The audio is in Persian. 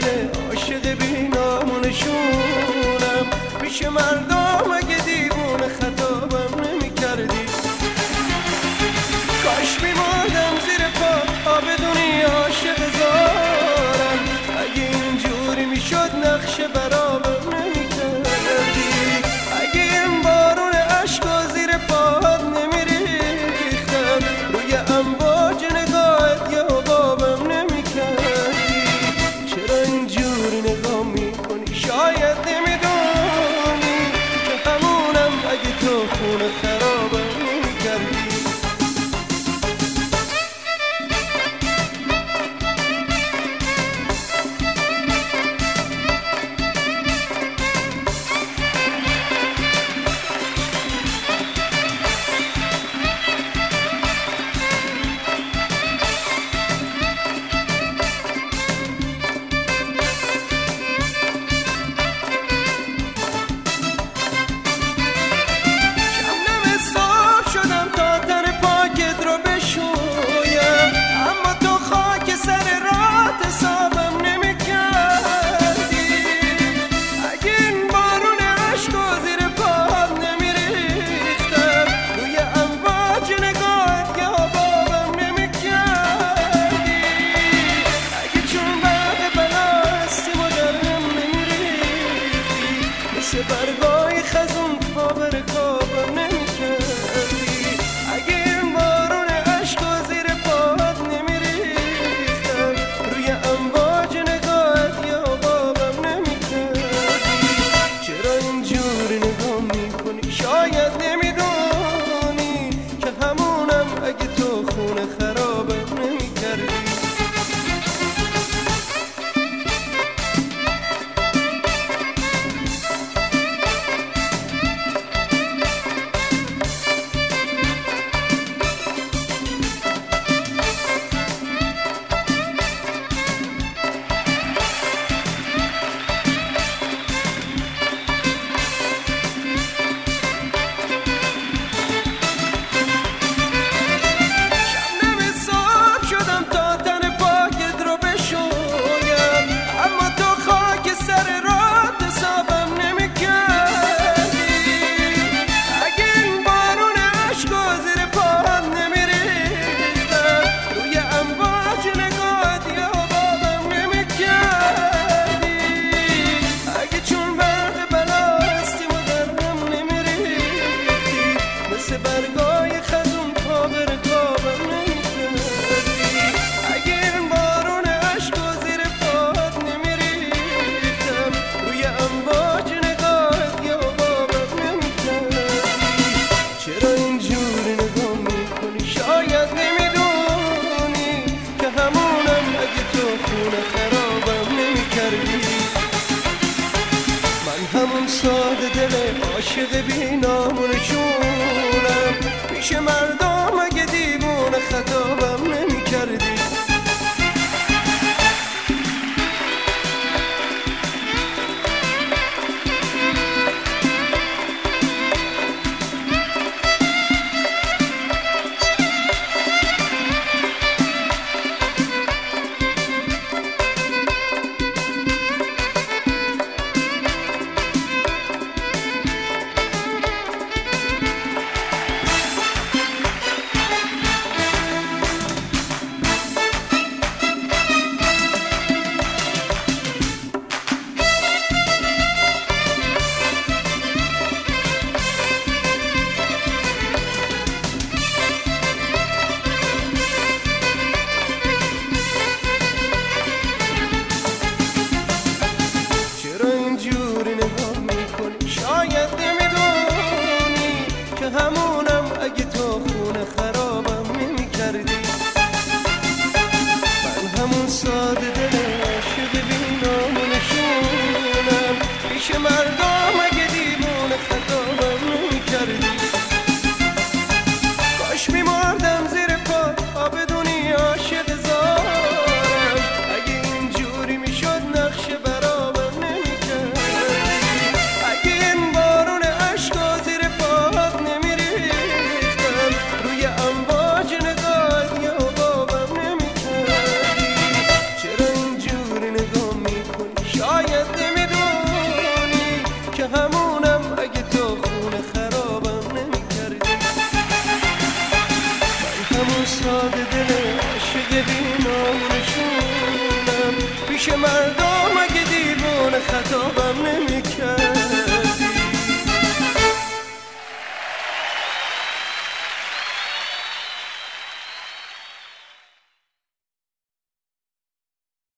دل عاشق بی نامونشونم. پیش مردم اگه دیوونه خطابم نمی کردی، کاش میمردم زیر پا بدونی عاشق زارم. اگه اینجوری میشد نقشه برابم نمی کردی، اگه این بارون عشقا زیر پاهات نمی ریختم، روی امواج نگاهت یه حبابم نمی کردی. چرا اینجوری نگاه میکنی؟ شاید نمیدونی که همونم اگه تو خونه خرابم نمی کردی. برگای خزون پا بر کابم نمی کردی، اگه این بارون عشقا زیر پاهات نمی ریختم، روی امواج نگاهت یا بابم نمی کردی. چرا اینجوری نگاه میکنی؟ شاید نمیدونی که همونم اگه تو خونه خرابم نمی کردی. برگای خزون پا بر کابم نمی کردی، اگه این بارون عشقا زیر پاهات نمی ریختم، روی امواج نگاهت یا بابم نمی کردی. چرا اینجوری نگاه میکنی؟ شاید نمیدونی که همونم اگه تو خونه خرابم نمی کردی. من همون ساده دل عاشق بی نامونشونم، پیش مردم اگه دیوونه خطابم نمی کردی. همونم اگه تو خونه خرابم نمی کردی. من همون ساده دل عاشق بی نامونشونم، پیش من